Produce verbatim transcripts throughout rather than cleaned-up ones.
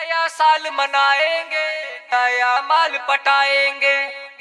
नया साल मनाएंगे, नया माल पटाएंगे।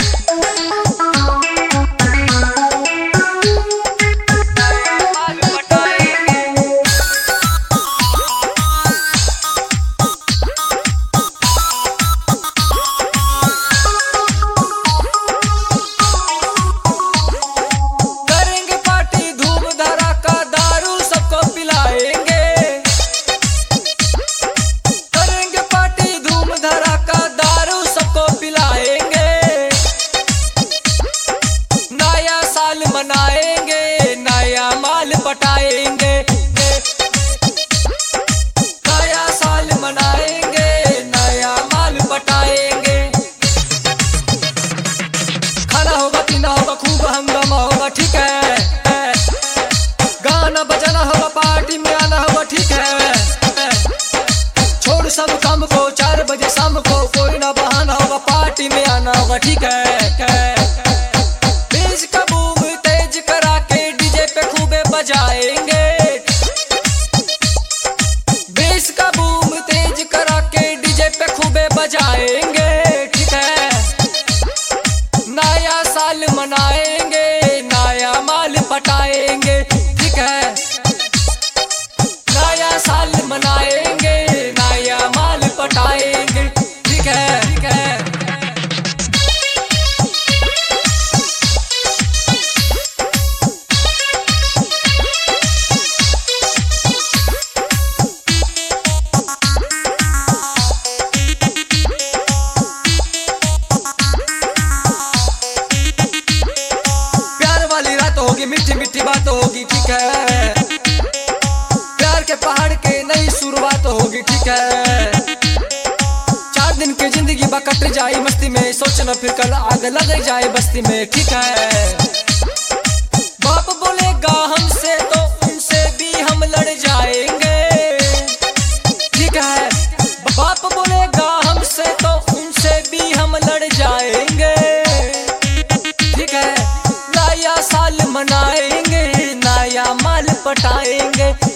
मनाएंगे, नया माल पटाएंगे, नया साल मनाएंगे, नया माल पटाएंगे। खाना होगा, पीना होगा, खूब हंगामा होगा, ठीक है। गाना बजाना होगा, पार्टी में आना होगा, ठीक है। छोड़ सब काम को, चार बजे शाम को कोई ना बहाना होगा, पार्टी में आना होगा, ठीक है। बजाएंगे बेस का बूम तेज करा के डीजे पे खूबे बजाएंगे, ठीक है। नया साल मनाएंगे, नया माल पटाएंगे, ठीक है। नया साल मनाएंगे, नया माल पटाएंगे, ठीक है, ठीक है। मीठी मीठी बात होगी, ठीक है। प्यार के पहाड़ के नई शुरुआत होगी, ठीक है। चार दिन की जिंदगी बा कट जाए मस्ती में, सोचना फिर कल आग लग जाए बस्ती में, ठीक है। बाप बोलेगा हमसे तो उनसे भी हम लड़ जाएंगे, ठीक है। बाप बोलेगा हमसे तो उनसे भी हम लड़ जाएंगे, ठीक है। नया साल मनाएंगे, नया माल पटाएंगे।